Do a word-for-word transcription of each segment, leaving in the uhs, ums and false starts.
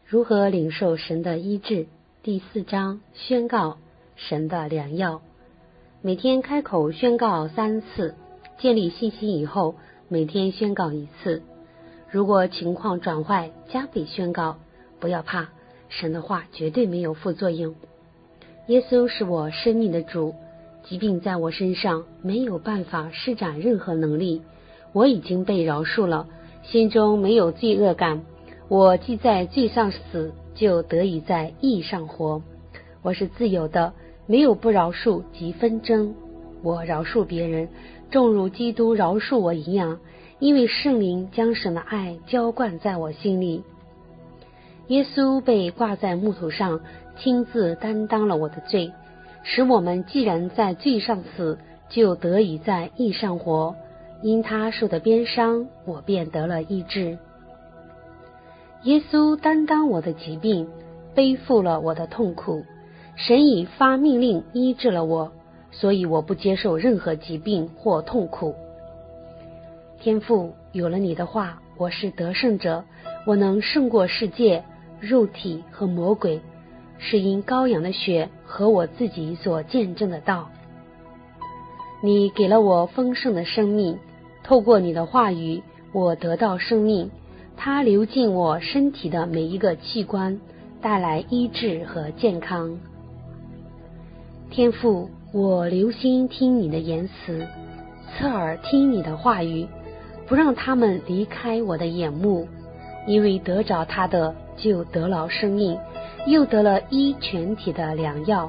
如何领受神的医治？第四章，宣告神的良药。每天开口宣告三次，建立信心以后，每天宣告一次。如果情况转坏，加倍宣告。不要怕，神的话绝对没有副作用。耶稣是我生命的主，疾病在我身上没有办法施展任何能力。我已经被饶恕了，心中没有罪恶感。我既在罪上死，就得以在义上活。我是自由的，没有不饶恕及纷争。我饶恕别人，正如基督饶恕我一样，因为圣灵将神的爱浇灌在我心里。耶稣被挂在木头上，亲自担当了我的罪，使我们既然在罪上死，就得以在义上活。因他受的鞭伤，我便得了医治。耶稣担当我的疾病，背负了我的痛苦，神已发命令医治了我，所以我不接受任何疾病或痛苦。天父，有了你的话，我是得胜者，我能胜过世界、肉体和魔鬼，是因羔羊的血和我自己所见证的道。你给了我丰盛的生命，透过你的话语，我得到生命，它流进我身体的每一个器官，带来医治和健康。天父，我留心听你的言辞，侧耳听你的话语，不让他们离开我的眼目，因为得着他的就得了生命，又得了医全体的良药。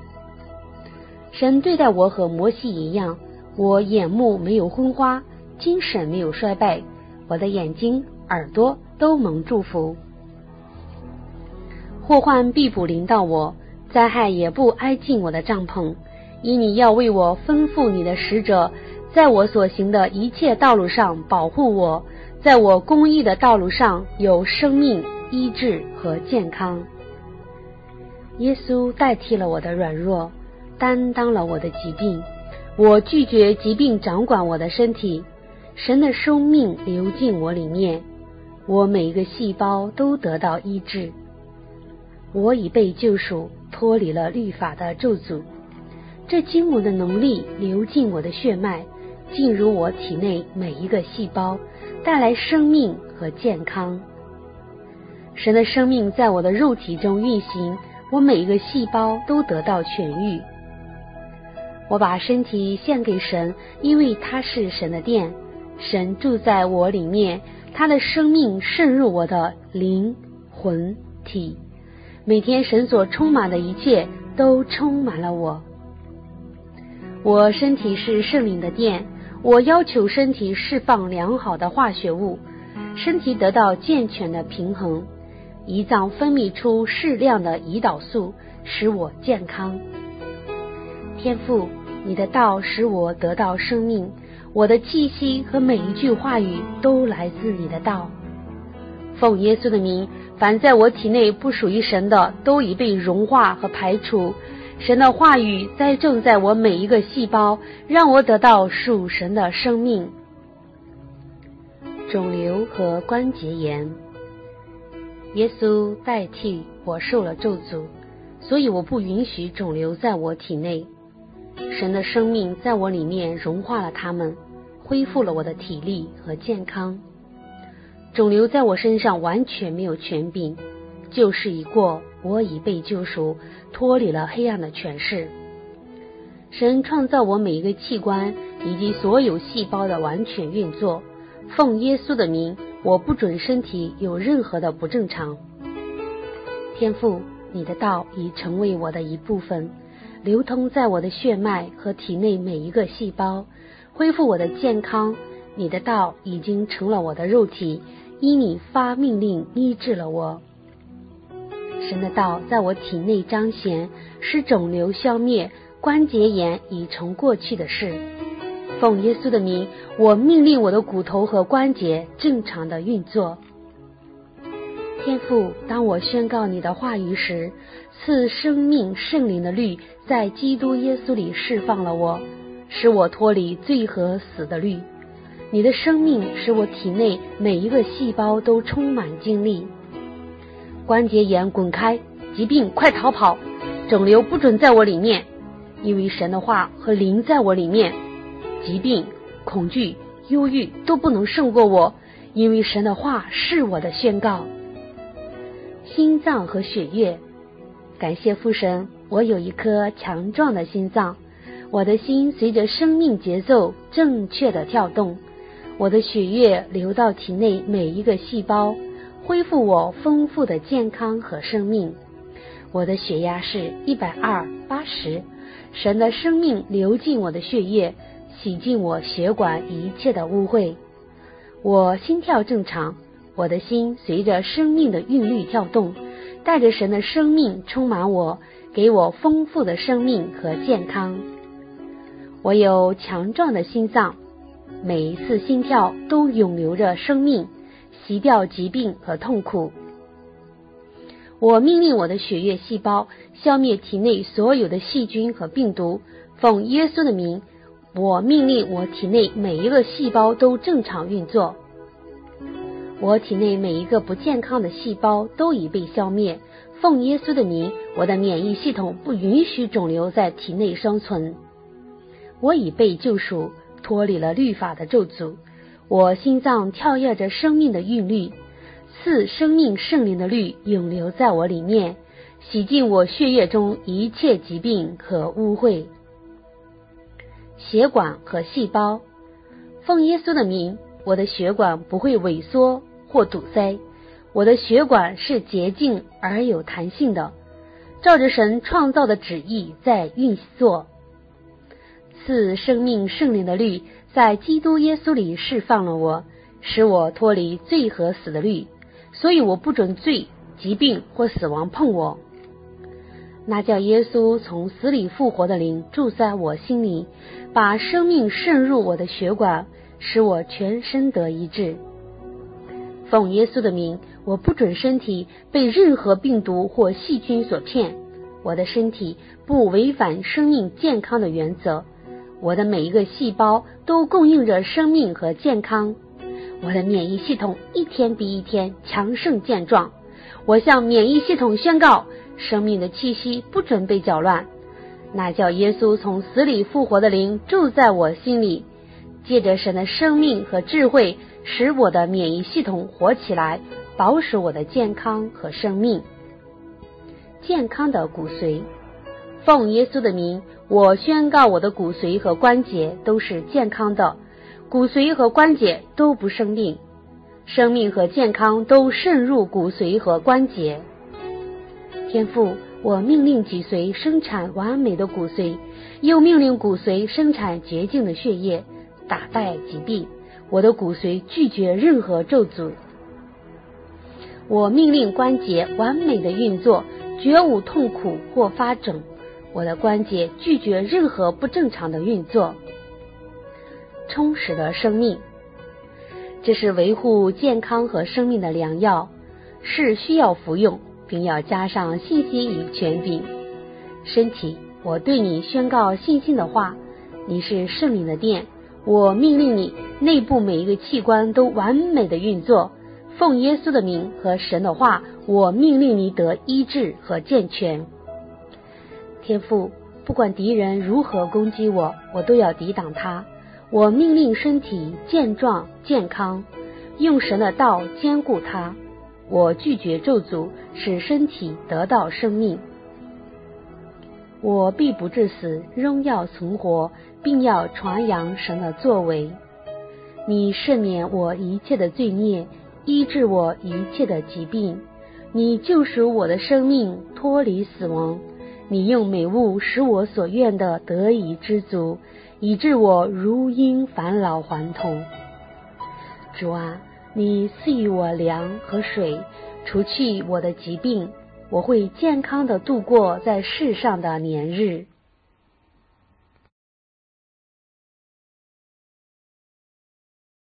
神对待我和摩西一样，我眼目没有昏花，精神没有衰败，我的眼睛、耳朵都蒙祝福。祸患必不临到我，灾害也不挨近我的帐篷，因你要为我吩咐你的使者，在我所行的一切道路上保护我，在我公义的道路上有生命、医治和健康。耶稣代替了我的软弱，担当了我的疾病，我拒绝疾病掌管我的身体，神的生命流进我里面，我每一个细胞都得到医治。我已被救赎，脱离了律法的咒诅。这经文的能力流进我的血脉，进入我体内每一个细胞，带来生命和健康。神的生命在我的肉体中运行，我每一个细胞都得到痊愈。我把身体献给神，因为它是神的殿，神住在我里面，他的生命渗入我的灵、魂、体。每天神所充满的一切都充满了我。我身体是圣灵的殿，我要求身体释放良好的化学物，身体得到健全的平衡，胰脏分泌出适量的胰岛素，使我健康。天父，你的道使我得到生命，我的气息和每一句话语都来自你的道。奉耶稣的名，凡在我体内不属于神的，都已被融化和排除。神的话语栽种在我每一个细胞，让我得到属神的生命。肿瘤和关节炎，耶稣代替我受了咒诅，所以我不允许肿瘤在我体内。神的生命在我里面融化了它们，恢复了我的体力和健康。肿瘤在我身上完全没有权柄，旧事已过，我已被救赎，脱离了黑暗的权势。神创造我每一个器官以及所有细胞的完全运作，奉耶稣的名，我不准身体有任何的不正常。天父，你的道已成为我的一部分，流通在我的血脉和体内每一个细胞，恢复我的健康。你的道已经成了我的肉体，因你发命令医治了我。神的道在我体内彰显，使肿瘤消灭，关节炎已成过去的事。奉耶稣的名，我命令我的骨头和关节正常的运作。天父，当我宣告你的话语时，赐生命圣灵的律在基督耶稣里释放了我，使我脱离罪和死的律。你的生命使我体内每一个细胞都充满精力。 关节炎滚开，疾病快逃跑，肿瘤不准在我里面，因为神的话和灵在我里面，疾病、恐惧、忧郁都不能胜过我，因为神的话是我的宣告。心脏和血液，感谢父神，我有一颗强壮的心脏，我的心随着生命节奏正确的跳动，我的血液流到体内每一个细胞，恢复我丰富的健康和生命。我的血压是一百二八十，神的生命流进我的血液，洗净我血管一切的污秽。我心跳正常，我的心随着生命的韵律跳动，带着神的生命充满我，给我丰富的生命和健康。我有强壮的心脏，每一次心跳都涌流着生命，洗掉疾病和痛苦。我命令我的血液细胞消灭体内所有的细菌和病毒，奉耶稣的名，我命令我体内每一个细胞都正常运作。我体内每一个不健康的细胞都已被消灭，奉耶稣的名，我的免疫系统不允许肿瘤在体内生存。我已被救赎，脱离了律法的咒诅。我心脏跳跃着生命的韵律，赐生命圣灵的律涌流在我里面，洗净我血液中一切疾病和污秽。血管和细胞，奉耶稣的名，我的血管不会萎缩或堵塞，我的血管是洁净而有弹性的，照着神创造的旨意在运作。赐生命圣灵的律在基督耶稣里释放了我，使我脱离罪和死的律，所以我不准罪、疾病或死亡碰我。那叫耶稣从死里复活的灵住在我心里，把生命渗入我的血管，使我全身得医治。奉耶稣的名，我不准身体被任何病毒或细菌所骗，我的身体不违反生命健康的原则，我的每一个细胞都供应着生命和健康，我的免疫系统一天比一天强盛健壮。我向免疫系统宣告，生命的气息不准被搅乱。那叫耶稣从死里复活的灵住在我心里，借着神的生命和智慧，使我的免疫系统活起来，保守我的健康和生命。健康的骨髓，奉耶稣的名，我宣告我的骨髓和关节都是健康的，骨髓和关节都不生病，生命和健康都渗入骨髓和关节。天父，我命令脊髓生产完美的骨髓，又命令骨髓生产洁净的血液，打败疾病。我的骨髓拒绝任何咒诅。我命令关节完美的运作，绝无痛苦或发肿。我的关节拒绝任何不正常的运作。充实的生命，这是维护健康和生命的良药，是需要服用，并要加上信心与权柄。身体，我对你宣告信心的话，你是圣灵的殿，我命令你内部每一个器官都完美的运作。奉耶稣的名和神的话，我命令你得医治和健全。天父，不管敌人如何攻击我，我都要抵挡他。我命令身体健壮健康，用神的道坚固它。我拒绝咒诅，使身体得到生命。我必不致死，仍要存活，并要传扬神的作为。你赦免我一切的罪孽，医治我一切的疾病。你救赎我的生命，脱离死亡。你用美物使我所愿的得以知足，以致我如婴返老还童。主啊，你赐予我粮和水，除去我的疾病，我会健康地度过在世上的年日。